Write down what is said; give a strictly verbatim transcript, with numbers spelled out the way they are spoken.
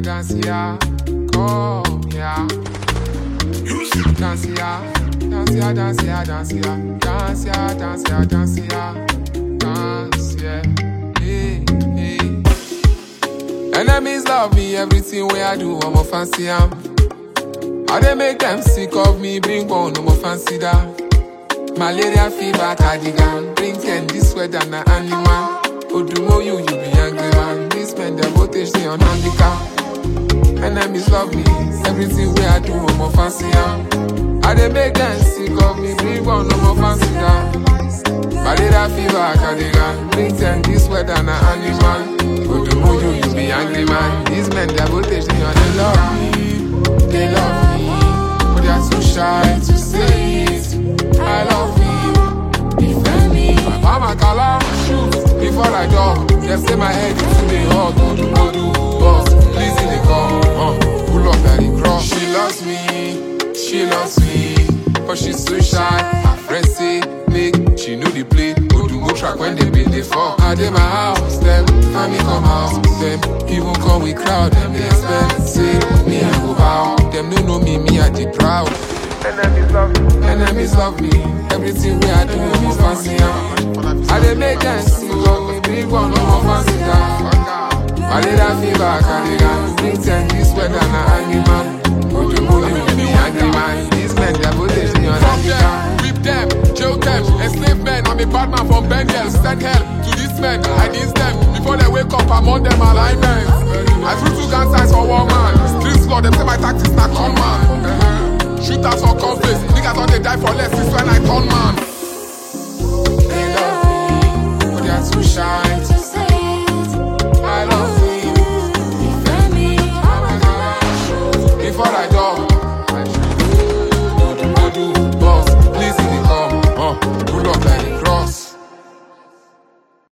dance here, come here. Dance here, dance here, dance here, dance here, dance here, dance here, dance here, dance here. Hey, hey. Enemies love me, everything way I do, I'm a fancy am. How they make them sick of me, bring one, I'm a fancy that. Malaria fever, cardigan, bring ten, this weather, na animal. Odumo you, you be angry man. This men, their voltage, they on handicap. Enemies love me, everything way I do, I'm a fancy am. How they make them sick of me, bring one, I'm a fancy that. Malaria fever, cardigan, bring ten, this weather, na animal. Odumo you, you be angry man. This men, their voltage, they on they love me. They love me, but they are too shy to say it. I love you, defend me. My mama color, shoot before I dog. They say my head is too big, hot, go do, go do, boss. Please in the car, uh, pull up at the cross. She loves me, she loves me, but she's so shy. Her friends say, make she know the play. Go to go track when they build the fuck. I did my house, them, family come out, them, even come with crowd, them they expect. Say, me I go bow, them no know me, me I the proud. Enemies love me, enemies love me. Everything way I do, I'm a fancy am. I dey make them sick of me, big one, I'm a fancy down. Malaria fever, cardigan, bring ten, this weather, na animal. Go to money, you be angry man. These men, they're voltage, they on handicap. Whip them, jail them, enslave men. I'm a bad man from Bengal. Send hell to these men, I need them. Before they wake up, I'm on them alignment. I threw two gun sights for one man. Street squad, them say my tactics not come man. Shooters or conflicts, niggas don't they die for less, it's when I turn man. They love me, but they are too shy